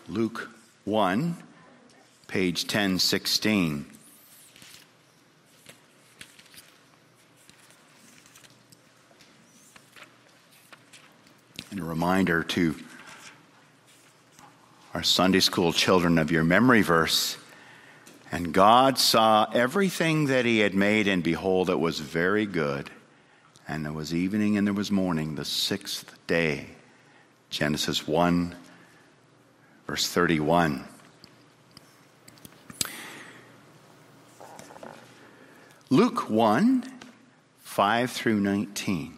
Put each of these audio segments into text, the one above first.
Luke 1, page 1016. And a reminder to our Sunday school children of your memory verse. And God saw everything that he had made, and behold, it was very good. And there was evening and there was morning, the sixth day. Genesis 1, verse 31. Luke 1, 5 through 19.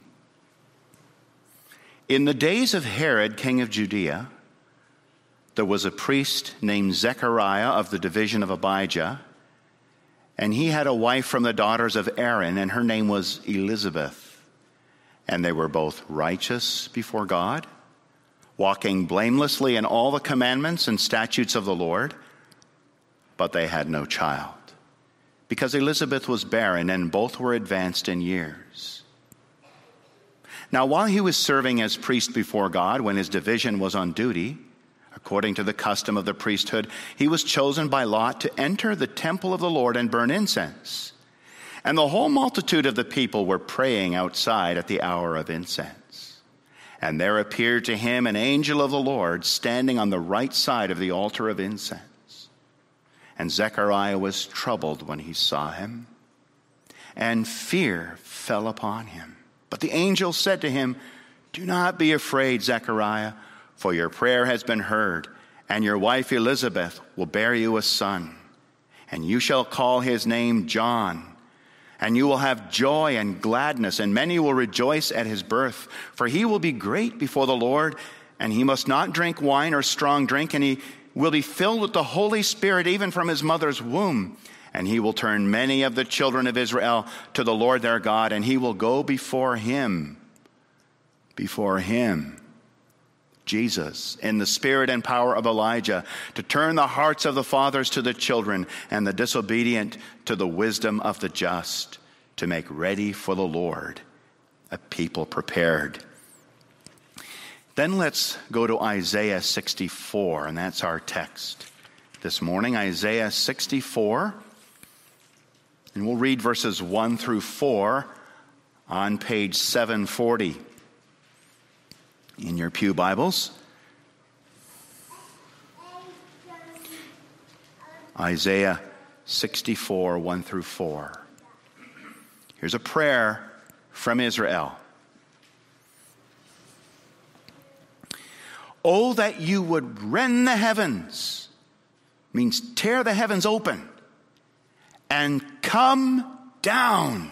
In the days of Herod, king of Judea, there was a priest named Zechariah of the division of Abijah, and he had a wife from the daughters of Aaron, and her name was Elizabeth. And they were both righteous before God, walking blamelessly in all the commandments and statutes of the Lord, but they had no child, because Elizabeth was barren, and both were advanced in years. Now, while he was serving as priest before God, when his division was on duty, according to the custom of the priesthood, he was chosen by lot to enter the temple of the Lord and burn incense. And the whole multitude of the people were praying outside at the hour of incense. And there appeared to him an angel of the Lord standing on the right side of the altar of incense. And Zechariah was troubled when he saw him, and fear fell upon him. But the angel said to him, "Do not be afraid, Zechariah, for your prayer has been heard, and your wife Elizabeth will bear you a son, and you shall call his name John. And you will have joy and gladness, and many will rejoice at his birth. For he will be great before the Lord, and he must not drink wine or strong drink, and he will be filled with the Holy Spirit even from his mother's womb. And he will turn many of the children of Israel to the Lord their God, and he will go before him, Jesus, in the spirit and power of Elijah, to turn the hearts of the fathers to the children, and the disobedient to the wisdom of the just, to make ready for the Lord a people prepared." Then let's go to Isaiah 64, and that's our text this morning, Isaiah 64. And we'll read verses 1 through 4 on page 740. In your pew Bibles, Isaiah 64, 1 through 4. Here's a prayer from Israel. "Oh, that you would rend the heavens," means tear the heavens open, "and come down,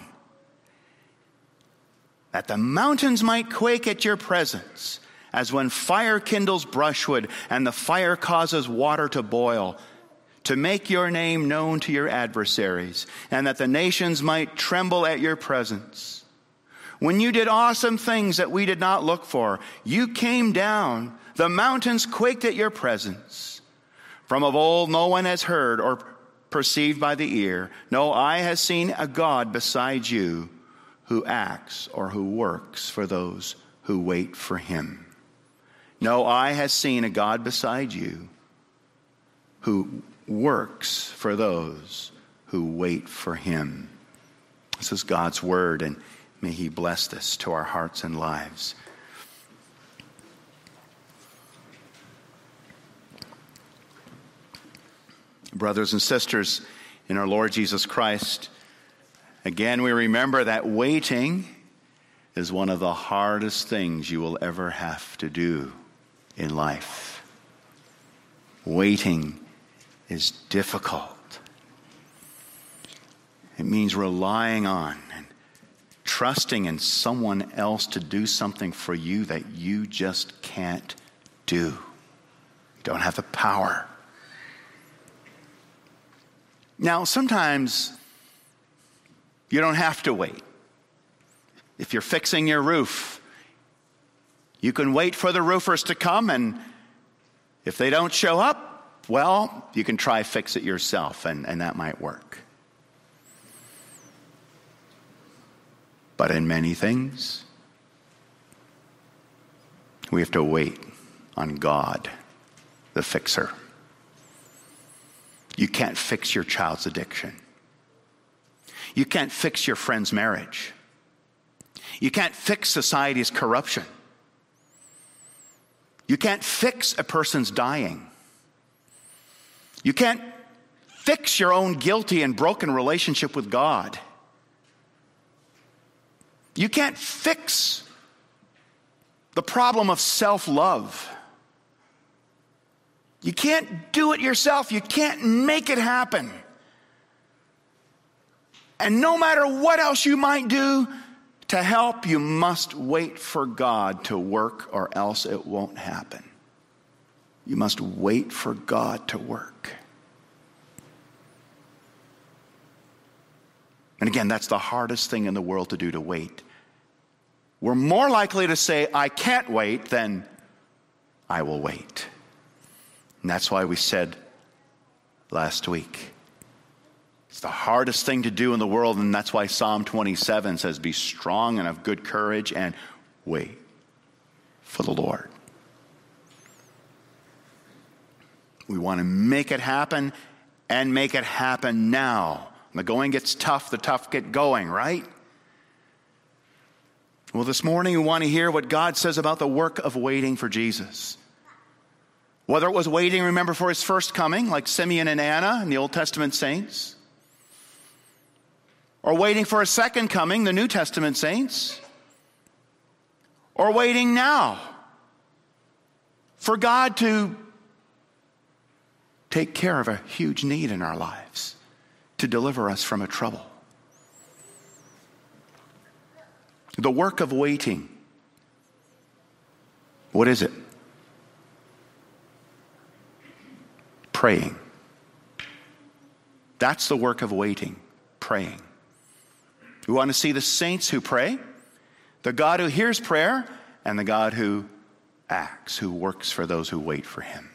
that the mountains might quake at your presence, as when fire kindles brushwood and the fire causes water to boil, to make your name known to your adversaries, and that the nations might tremble at your presence. When you did awesome things that we did not look for, you came down, the mountains quaked at your presence. From of old no one has heard or perceived by the ear, no eye has seen a God beside you, who acts or who works for those who wait for him. No eye has seen a God beside you, who works for those who wait for him." This is God's word, and may he bless this to our hearts and lives. Brothers and sisters in our Lord Jesus Christ, again, we remember that waiting is one of the hardest things you will ever have to do in life. Waiting is difficult. It means relying on and trusting in someone else to do something for you that you just can't do. You don't have the power. Now, sometimes you don't have to wait. If you're fixing your roof, you can wait for the roofers to come, and if they don't show up, well, you can try fix it yourself, and that might work. But in many things, we have to wait on God. the fixer. You can't fix your child's addiction. You can't fix your friend's marriage. You can't fix society's corruption. You can't fix a person's dying. You can't fix your own guilty and broken relationship with God. You can't fix the problem of self-love. You can't do it yourself. You can't make it happen. And no matter what else you might do to help, you must wait for God to work, or else it won't happen. You must wait for God to work. And again, that's the hardest thing in the world to do, to wait. We're more likely to say, I can't wait, than I will wait. And that's why we said last week, it's the hardest thing to do in the world, and that's why Psalm 27 says, be strong and of good courage and wait for the Lord. We want to make it happen, and make it happen now. The going gets tough, the tough get going, right? Well, this morning we want to hear what God says about the work of waiting for Jesus. Whether it was waiting, remember, for his first coming, like Simeon and Anna and the Old Testament saints, or waiting for his second coming, the New Testament saints, or waiting now for God to take care of a huge need in our lives, to deliver us from a trouble. The work of waiting. What is it? Praying. That's the work of waiting, praying. We want to see the saints who pray, the God who hears prayer, and the God who acts, who works for those who wait for him.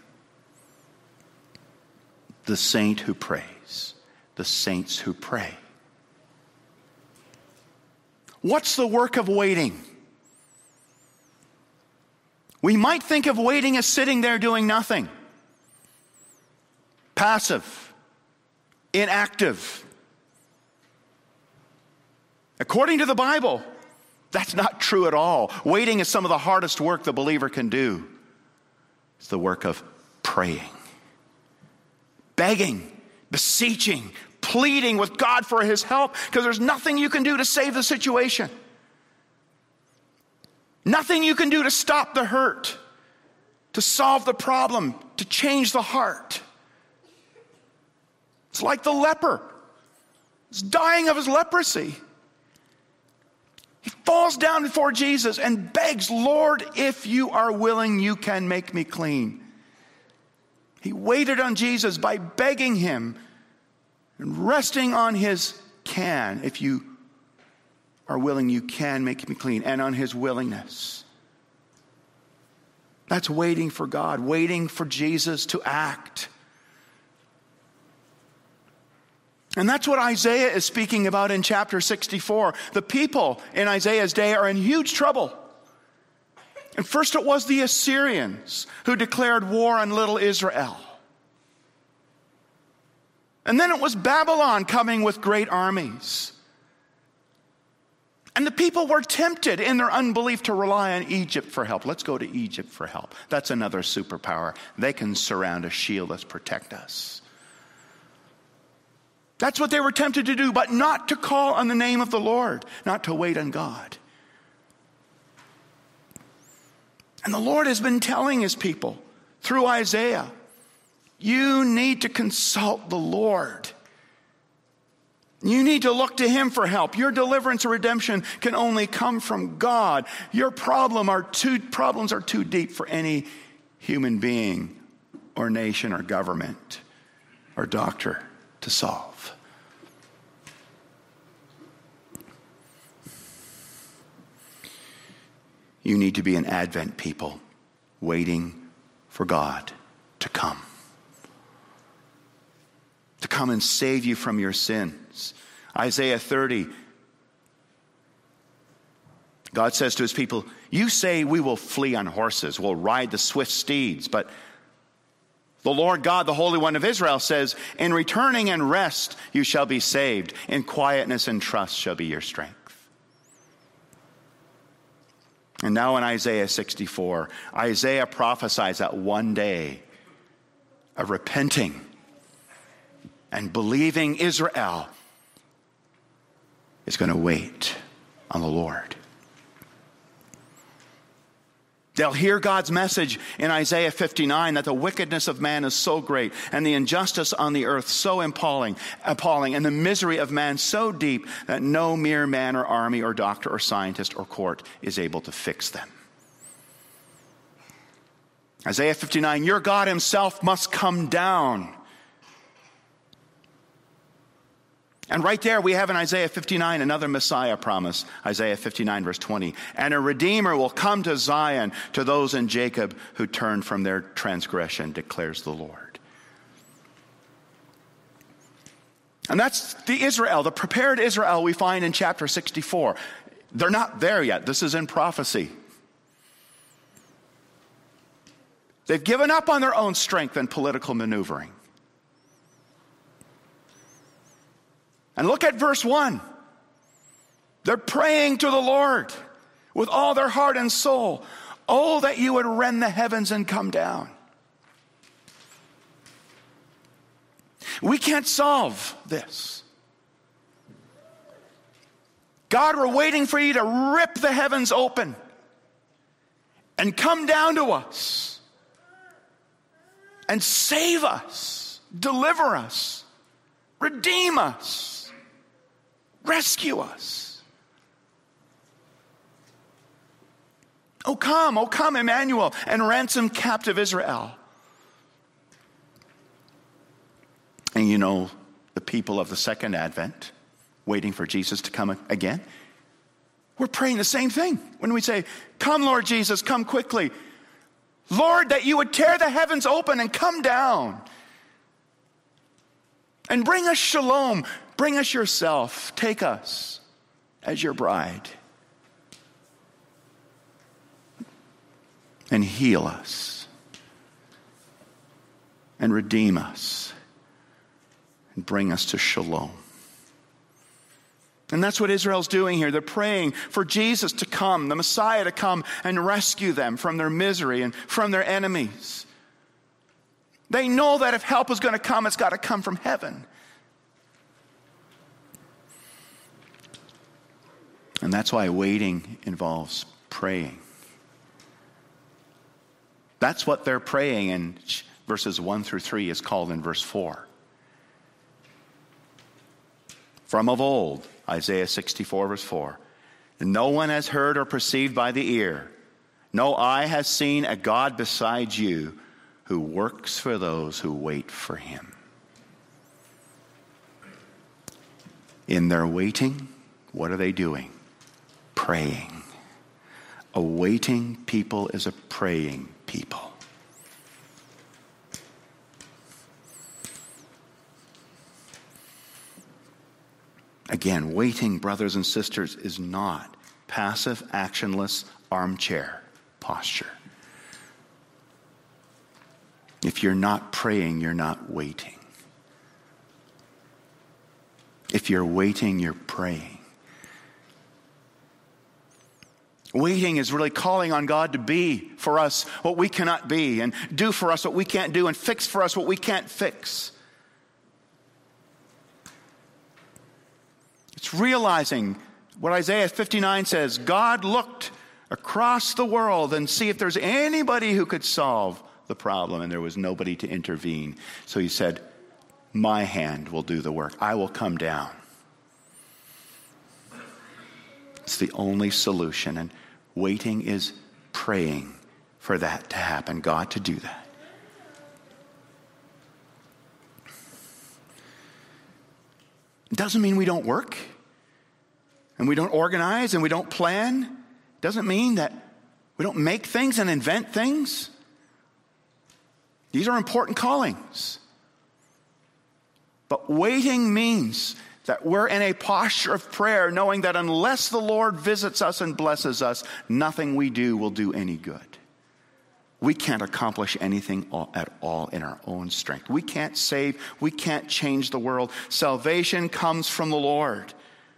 The saint who prays, the saints who pray. What's the work of waiting? We might think of waiting as sitting there doing nothing. Passive, inactive. According to the Bible, that's not true at all. Waiting is some of the hardest work the believer can do. It's the work of praying, begging, beseeching, pleading with God for his help, because there's nothing you can do to save the situation. Nothing you can do to stop the hurt, to solve the problem, to change the heart. It's like the leper. He's dying of his leprosy. He falls down before Jesus and begs, Lord, if you are willing, you can make me clean. He waited on Jesus by begging him and resting on his can. If you are willing, you can make me clean. And on his willingness. That's waiting for God, waiting for Jesus to act. And that's what Isaiah is speaking about in chapter 64. The people in Isaiah's day are in huge trouble. And first it was the Assyrians who declared war on little Israel. And then it was Babylon coming with great armies. And the people were tempted in their unbelief to rely on Egypt for help. Let's go to Egypt for help. That's another superpower. They can surround us, shield us, protect us. That's what they were tempted to do, but not to call on the name of the Lord, not to wait on God. And the Lord has been telling his people through Isaiah, you need to consult the Lord. You need to look to him for help. Your deliverance or redemption can only come from God. Your problems are too deep for any human being or nation or government or doctor to solve. You need to be an Advent people waiting for God to come and save you from your sins. Isaiah 30, God says to his people, you say we will flee on horses, we'll ride the swift steeds, but The Lord God, the Holy One of Israel, says, in returning and rest you shall be saved. In quietness and trust shall be your strength. And now in Isaiah 64, Isaiah prophesies that one day a repenting and believing Israel is going to wait on the Lord. They'll hear God's message in Isaiah 59 that the wickedness of man is so great and the injustice on the earth so appalling, and the misery of man so deep that no mere man or army or doctor or scientist or court is able to fix them. Isaiah 59, your God himself must come down. And right there we have in Isaiah 59 another Messiah promise, Isaiah 59 verse 20. And a Redeemer will come to Zion, to those in Jacob who turn from their transgression, declares the Lord. And that's the Israel, the prepared Israel we find in chapter 64. They're not there yet. This is in prophecy. They've given up on their own strength and political maneuvering. And look at verse 1. They're praying to the Lord with all their heart and soul. Oh, that you would rend the heavens and come down. We can't solve this. God, we're waiting for you to rip the heavens open and come down to us and save us, deliver us, redeem us. Rescue us. O come, Emmanuel, and ransom captive Israel. And you know, the people of the second advent, waiting for Jesus to come again, we're praying the same thing. When we say, come Lord Jesus, come quickly. Lord, that you would tear the heavens open and come down. And bring us shalom. Bring us yourself. Take us as your bride. And heal us. And redeem us. And bring us to shalom. And that's what Israel's doing here. They're praying for Jesus to come, the Messiah to come and rescue them from their misery and from their enemies. They know that if help is going to come, it's got to come from heaven. And that's why waiting involves praying. That's what they're praying in verses 1 through 3 is called in verse 4. From of old, Isaiah 64 verse 4. No one has heard or perceived by the ear. No eye has seen a God besides you who works for those who wait for him. In their waiting, what are they doing? Praying. A waiting people is a praying people. Again, waiting, brothers and sisters, is not passive, actionless, armchair posture. If you're not praying, you're not waiting. If you're waiting, you're praying. Waiting is really calling on God to be for us what we cannot be, and do for us what we can't do, and fix for us what we can't fix. It's realizing what Isaiah 59 says. God looked across the world and see if there's anybody who could solve the problem, and there was nobody to intervene. So he said, my hand will do the work. I will come down. It's the only solution, and waiting is praying for that to happen, God to do that. It doesn't mean we don't work, and we don't organize, and we don't plan. It doesn't mean that we don't make things and invent things. These are important callings. But waiting means that we're in a posture of prayer, knowing that unless the Lord visits us and blesses us, nothing we do will do any good. We can't accomplish anything at all in our own strength. We can't save. We can't change the world. Salvation comes from the Lord.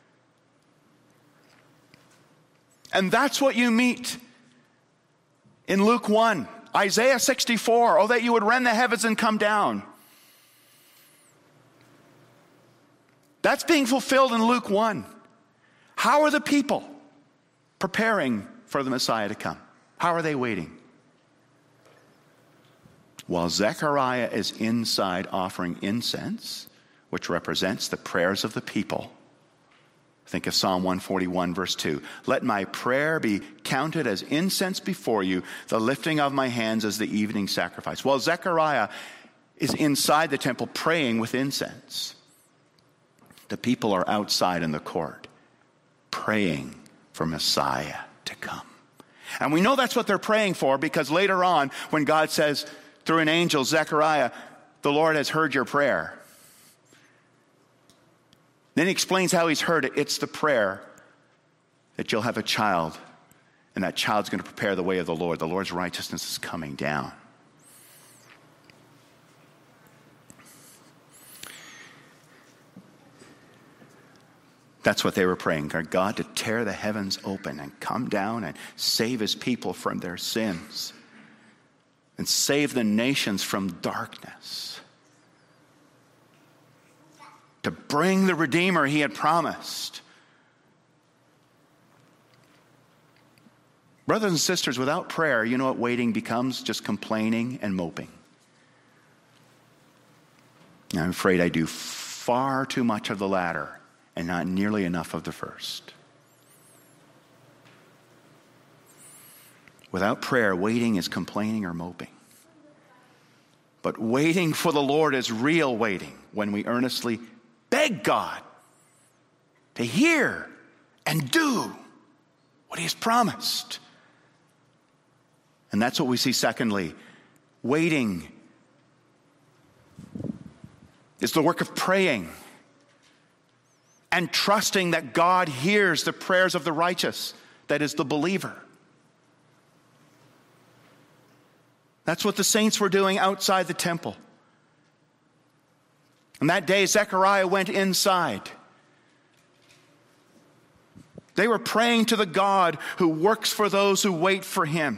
And that's what you meet in Luke 1, Isaiah 64, oh, that you would rend the heavens and come down. That's being fulfilled in Luke 1. How are the people preparing for the Messiah to come? How are they waiting? While Zechariah is inside offering incense, which represents the prayers of the people. Think of Psalm 141, verse 2. Let my prayer be counted as incense before you, the lifting of my hands as the evening sacrifice. While Zechariah is inside the temple praying with incense, the people are outside in the court praying for Messiah to come. And we know that's what they're praying for because later on, when God says through an angel, Zechariah, the Lord has heard your prayer. Then he explains how he's heard it. It's the prayer that you'll have a child, and that child's going to prepare the way of the Lord. The Lord's righteousness is coming down. That's what they were praying, for God to tear the heavens open and come down and save his people from their sins and save the nations from darkness. To bring the Redeemer he had promised. Brothers and sisters, without prayer, you know what waiting becomes? Just complaining and moping. I'm afraid I do far too much of the latter and not nearly enough of the first. Without prayer, waiting is complaining or moping. But waiting for the Lord is real waiting when we earnestly beg God to hear and do what he has promised. And that's what we see secondly. Waiting is the work of praying and trusting that God hears the prayers of the righteous, that is the believer. That's what the saints were doing outside the temple. And that day, Zechariah went inside. They were praying to the God who works for those who wait for him.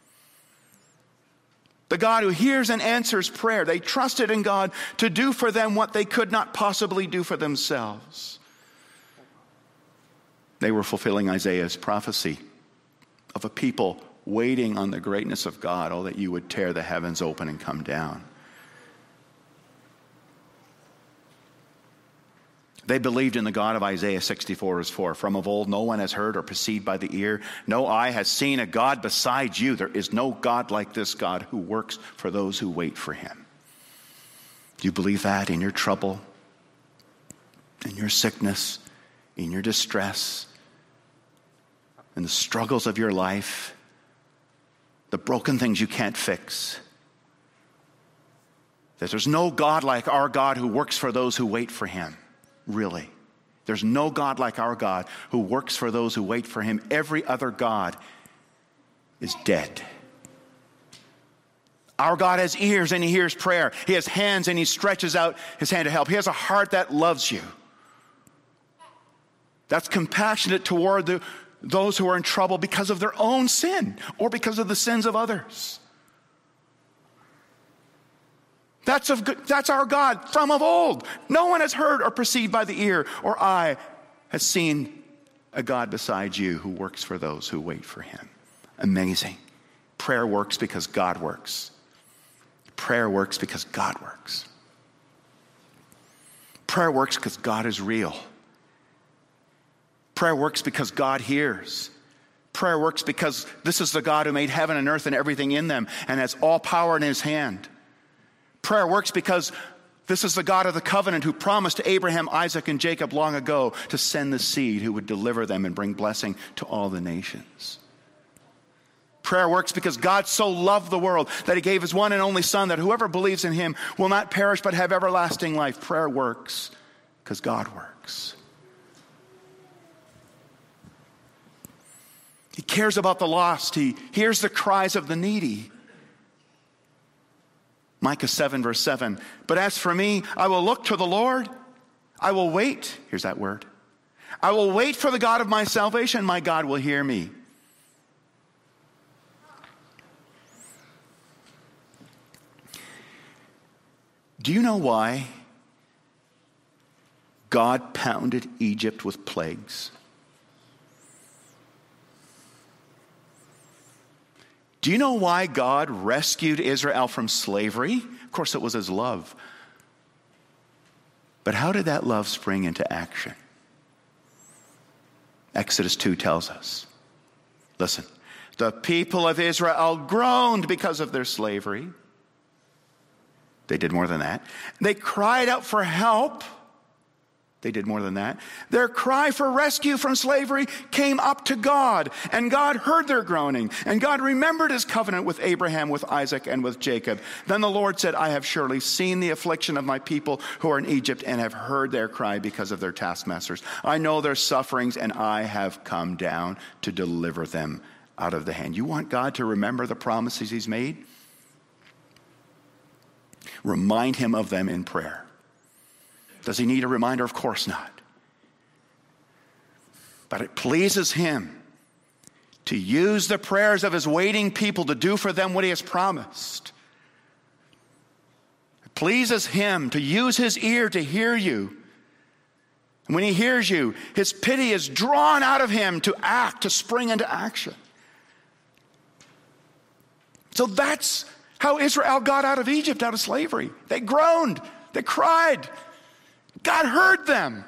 The God who hears and answers prayer. They trusted in God to do for them what they could not possibly do for themselves. They were fulfilling Isaiah's prophecy of a people waiting on the greatness of God. Oh, that you would tear the heavens open and come down. They believed in the God of Isaiah 64 verse 4. From of old no one has heard or perceived by the ear. No eye has seen a God besides you. There is no God like this God who works for those who wait for him. Do you believe that in your trouble, in your sickness, in your distress, in the struggles of your life, the broken things you can't fix? That there's no God like our God who works for those who wait for him. Really. There's no God like our God who works for those who wait for him. Every other God is dead. Our God has ears and he hears prayer. He has hands and he stretches out his hand to help. He has a heart that loves you. That's compassionate toward those who are in trouble because of their own sin or because of the sins of others. That's our God from of old. No one has heard or perceived by the ear or eye has seen a God besides you who works for those who wait for him. Amazing. Prayer works because God works. Prayer works because God works. Prayer works because God is real. Prayer works because God hears. Prayer works because this is the God who made heaven and earth and everything in them and has all power in his hand. Prayer works because this is the God of the covenant who promised to Abraham, Isaac, and Jacob long ago to send the seed who would deliver them and bring blessing to all the nations. Prayer works because God so loved the world that he gave his one and only Son, that whoever believes in him will not perish but have everlasting life. Prayer works because God works. He cares about the lost. He hears the cries of the needy. Micah 7 verse 7. But as for me, I will look to the Lord. I will wait. Here's that word. I will wait for the God of my salvation. My God will hear me. Do you know why God pounded Egypt with plagues? Do you know why God rescued Israel from slavery? Of course, it was his love. But how did that love spring into action? Exodus 2 tells us. Listen, the people of Israel groaned because of their slavery. They did more than that. They cried out for help. They did more than that. Their cry for rescue from slavery came up to God, and God heard their groaning, and God remembered his covenant with Abraham, with Isaac, and with Jacob. Then the Lord said, I have surely seen the affliction of my people who are in Egypt and have heard their cry because of their taskmasters. I know their sufferings, and I have come down to deliver them out of the hand. You want God to remember the promises he's made? Remind him of them in prayer. Does he need a reminder? Of course not. But it pleases him to use the prayers of his waiting people to do for them what he has promised. It pleases him to use his ear to hear you. And when he hears you, his pity is drawn out of him to act, to spring into action. So that's how Israel got out of Egypt, out of slavery. They groaned, they cried. God heard them.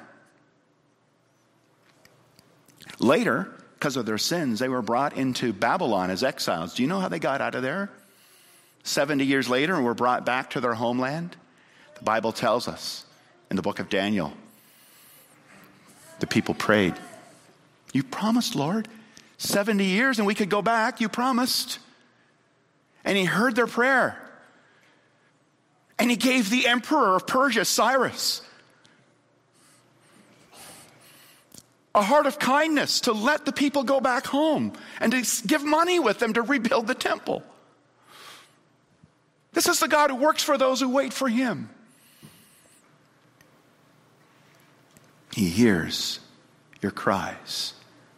Later, because of their sins, they were brought into Babylon as exiles. Do you know how they got out of there? 70 years later, and were brought back to their homeland. The Bible tells us in the book of Daniel, the people prayed. You promised, Lord, 70 years and we could go back. You promised. And he heard their prayer. And he gave the emperor of Persia, Cyrus, a heart of kindness to let the people go back home and to give money with them to rebuild the temple. This is the God who works for those who wait for him. He hears your cries.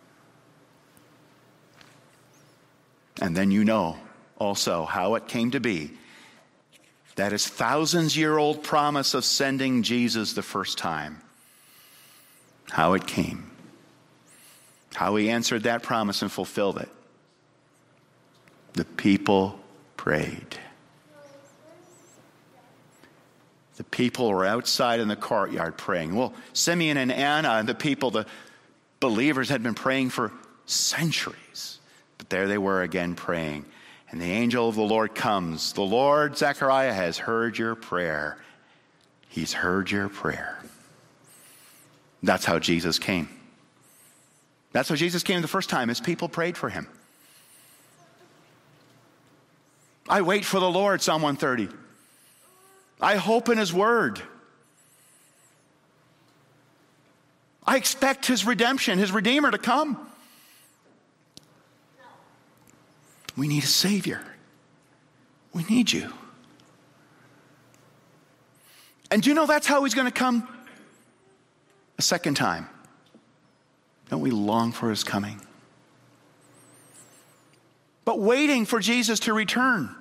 And then you know also how it came to be that his thousands-year-old promise of sending Jesus the first time, how it came. How he answered that promise and fulfilled it. The people prayed. The people were outside in the courtyard praying. Well, Simeon and Anna and the people, the believers, had been praying for centuries. But there they were again praying. And the angel of the Lord comes. The Lord, Zechariah, has heard your prayer. He's heard your prayer. That's how Jesus came. That's how Jesus came the first time. His people prayed for him. I wait for the Lord, Psalm 130. I hope in his word. I expect his redemption, his Redeemer to come. We need a Savior. We need you. And do you know that's how he's going to come a second time? Don't we long for his coming? But waiting for Jesus to return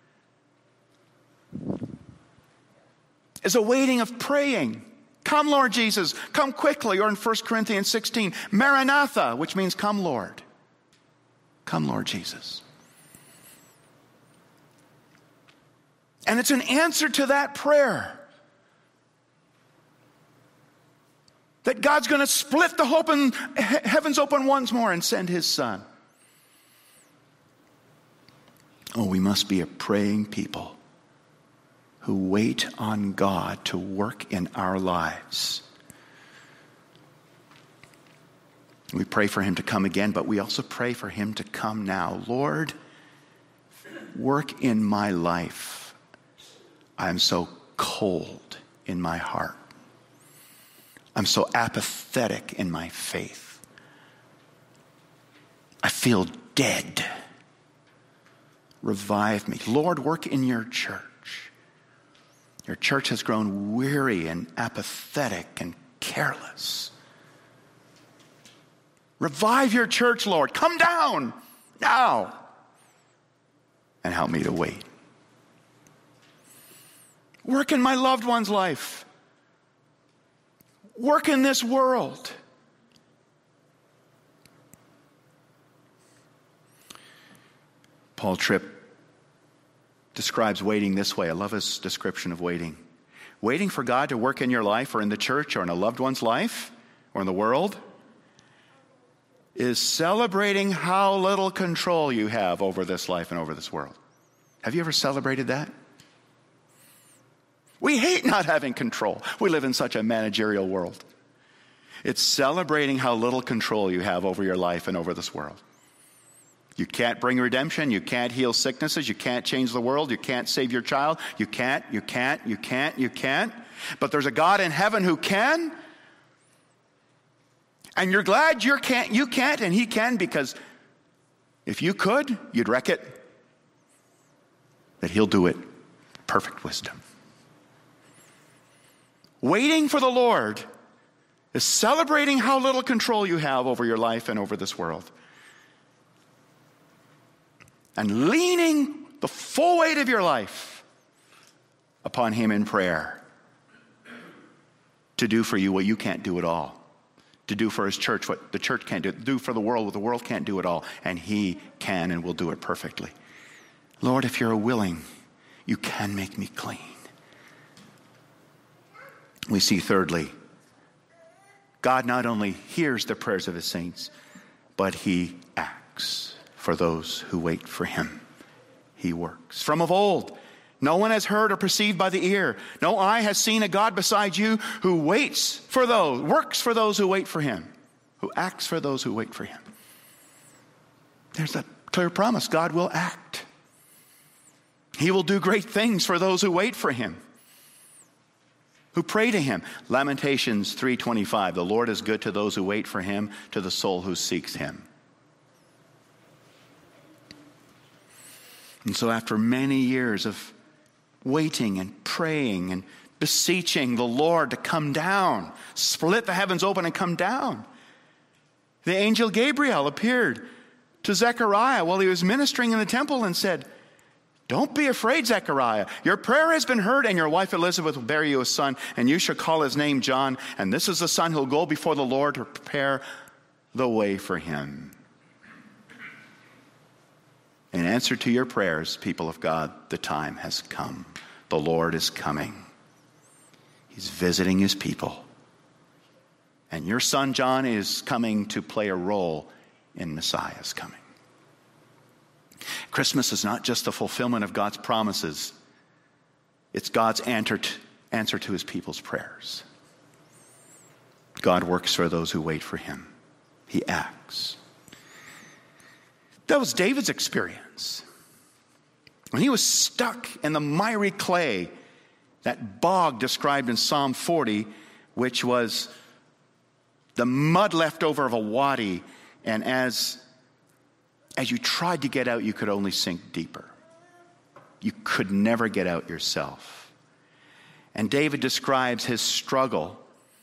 is a waiting of praying. Come, Lord Jesus, come quickly. Or in 1 Corinthians 16, Maranatha, which means come, Lord. Come, Lord Jesus. And it's an answer to that prayer that God's going to split the heavens open once more and send his Son. Oh, we must be a praying people who wait on God to work in our lives. We pray for him to come again, but we also pray for him to come now. Lord, work in my life. I'm so cold in my heart. I'm so apathetic in my faith. I feel dead. Revive me. Lord, work in your church. Your church has grown weary and apathetic and careless. Revive your church, Lord. Come down now and help me to wait. Work in my loved one's life. Work in this world. Paul Tripp describes waiting this way. I love his description of waiting. Waiting for God to work in your life or in the church or in a loved one's life or in the world is celebrating how little control you have over this life and over this world. Have you ever celebrated that? We hate not having control. We live in such a managerial world. It's celebrating how little control you have over your life and over this world. You can't bring redemption. You can't heal sicknesses. You can't change the world. You can't save your child. You can't. But there's a God in heaven who can. And you're glad you can't, and he can, because if you could, you'd wreck it. That he'll do it. Perfect wisdom. Waiting for the Lord is celebrating how little control you have over your life and over this world. And leaning the full weight of your life upon him in prayer to do for you what you can't do at all. To do for his church what the church can't do for the world what the world can't do at all. And he can and will do it perfectly. Lord, if you're willing, you can make me clean. We see thirdly, God not only hears the prayers of his saints, but he acts for those who wait for him. He works. From of old, no one has heard or perceived by the ear. No eye has seen a God beside you who works for those who wait for him, who acts for those who wait for him. There's a clear promise. God will act. He will do great things for those who wait for him, who pray to him. Lamentations 3:25, the Lord is good to those who wait for him, to the soul who seeks him. And so after many years of waiting and praying and beseeching the Lord to come down, split the heavens open and come down, the angel Gabriel appeared to Zechariah while he was ministering in the temple and said, "Don't be afraid, Zechariah. Your prayer has been heard, and your wife Elizabeth will bear you a son, and you shall call his name John. And this is the son who will go before the Lord to prepare the way for him." In answer to your prayers, people of God, the time has come. The Lord is coming. He's visiting his people. And your son John is coming to play a role in Messiah's coming. Christmas is not just the fulfillment of God's promises. It's God's answer to his people's prayers. God works for those who wait for him. He acts. That was David's experience. When he was stuck in the miry clay, that bog described in Psalm 40, which was the mud left over of a wadi, and as you tried to get out, you could only sink deeper. You could never get out yourself. And David describes his struggle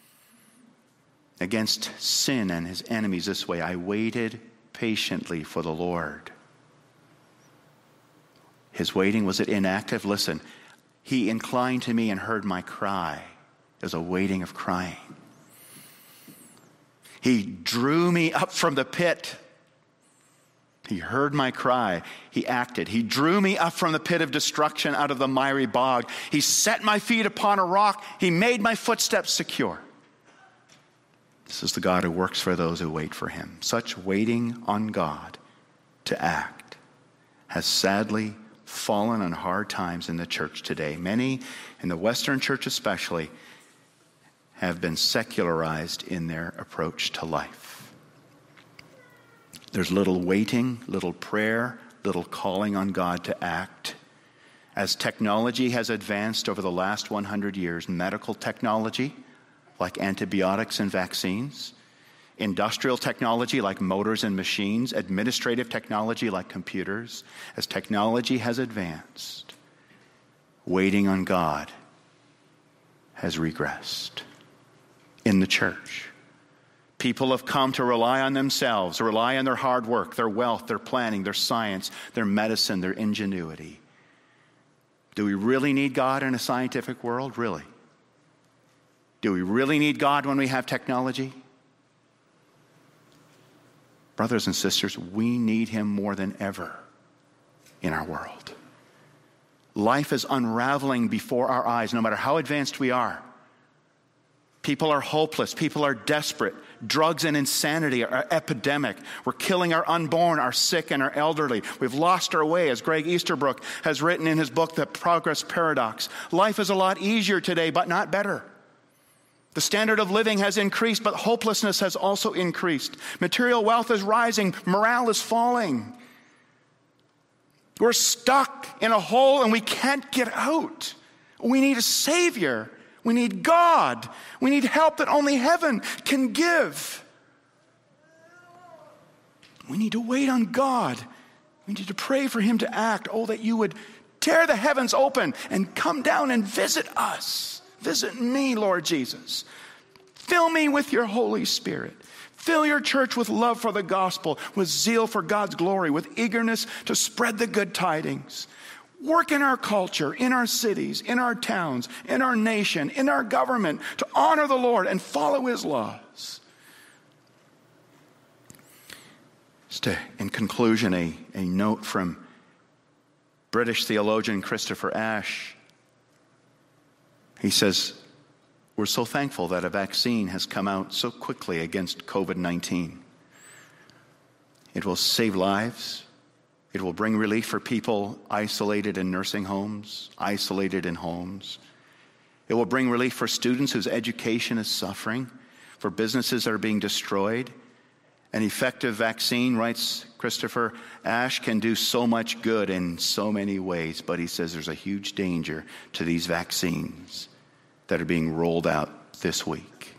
against sin and his enemies this way: I waited patiently for the Lord. His waiting, was it inactive? Listen, he inclined to me and heard my cry. There's a waiting of crying. He drew me up from the pit. He heard my cry. He acted. He drew me up from the pit of destruction, out of the miry bog. He set my feet upon a rock. He made my footsteps secure. This is the God who works for those who wait for him. Such waiting on God to act has sadly fallen on hard times in the church today. Many, in the Western church especially, have been secularized in their approach to life. There's little waiting, little prayer, little calling on God to act. As technology has advanced over the last 100 years, medical technology, like antibiotics and vaccines, industrial technology like motors and machines, administrative technology like computers, as technology has advanced, waiting on God has regressed in the church. People have come to rely on themselves, rely on their hard work, their wealth, their planning, their science, their medicine, their ingenuity. Do we really need God in a scientific world? Really? Do we really need God when we have technology? Brothers and sisters, we need him more than ever in our world. Life is unraveling before our eyes, no matter how advanced we are. People are hopeless. People are desperate. Drugs and insanity are epidemic. We're killing our unborn, our sick, and our elderly. We've lost our way, as Greg Easterbrook has written in his book, The Progress Paradox. Life is a lot easier today, but not better. The standard of living has increased, but hopelessness has also increased. Material wealth is rising. Morale is falling. We're stuck in a hole and we can't get out. We need a Savior. We need God. We need help that only heaven can give. We need to wait on God. We need to pray for him to act. Oh, that you would tear the heavens open and come down and visit us. Visit me, Lord Jesus. Fill me with your Holy Spirit. Fill your church with love for the gospel, with zeal for God's glory, with eagerness to spread the good tidings. Work in our culture, in our cities, in our towns, in our nation, in our government, to honor the Lord and follow his laws. Just in conclusion, a note from British theologian Christopher Ash. He says, we're so thankful that a vaccine has come out so quickly against COVID-19. It will save lives. It will bring relief for people isolated in nursing homes, isolated in homes. It will bring relief for students whose education is suffering, for businesses that are being destroyed. An effective vaccine, writes Christopher Ash, can do so much good in so many ways, but he says there's a huge danger to these vaccines that are being rolled out this week.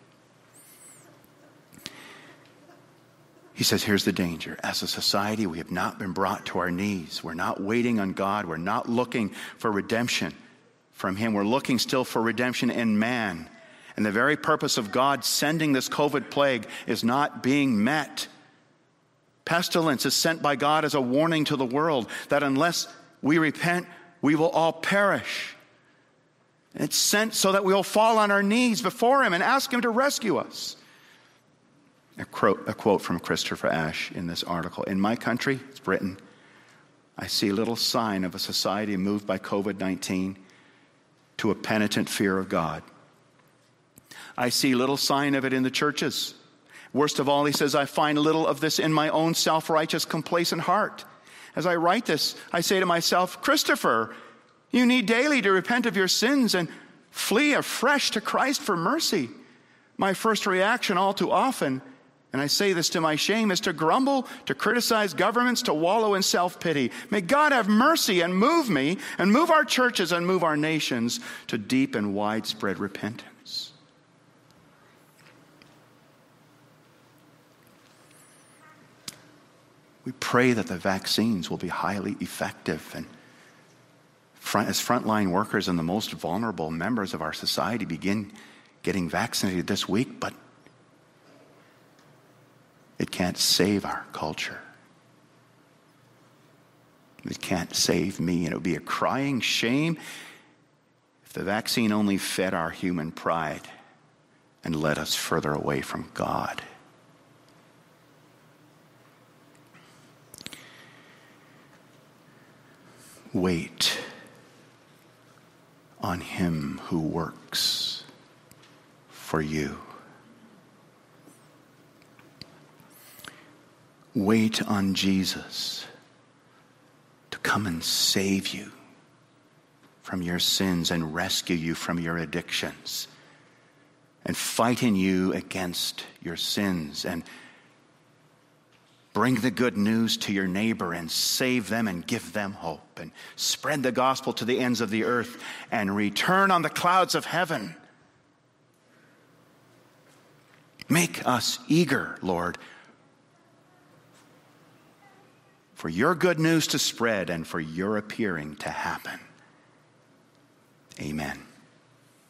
He says, here's the danger. As a society, we have not been brought to our knees. We're not waiting on God. We're not looking for redemption from him. We're looking still for redemption in man. And the very purpose of God sending this COVID plague is not being met. Pestilence is sent by God as a warning to the world that unless we repent, we will all perish. It's sent so that we'll fall on our knees before him and ask him to rescue us. A quote from Christopher Ash in this article. In my country, it's Britain, I see little sign of a society moved by COVID-19 to a penitent fear of God. I see little sign of it in the churches. Worst of all, he says, I find little of this in my own self-righteous, complacent heart. As I write this, I say to myself, Christopher, you need daily to repent of your sins and flee afresh to Christ for mercy. My first reaction all too often, and I say this to my shame, is to grumble, to criticize governments, to wallow in self-pity. May God have mercy and move me, and move our churches and move our nations to deep and widespread repentance. We pray that the vaccines will be highly effective, and as frontline workers and the most vulnerable members of our society begin getting vaccinated this week, but it can't save our culture. It can't save me, and it would be a crying shame if the vaccine only fed our human pride and led us further away from God. Wait on him who works for you. Wait on Jesus to come and save you from your sins and rescue you from your addictions and fight in you against your sins and bring the good news to your neighbor and save them and give them hope and spread the gospel to the ends of the earth and return on the clouds of heaven. Make us eager, Lord, for your good news to spread and for your appearing to happen. Amen.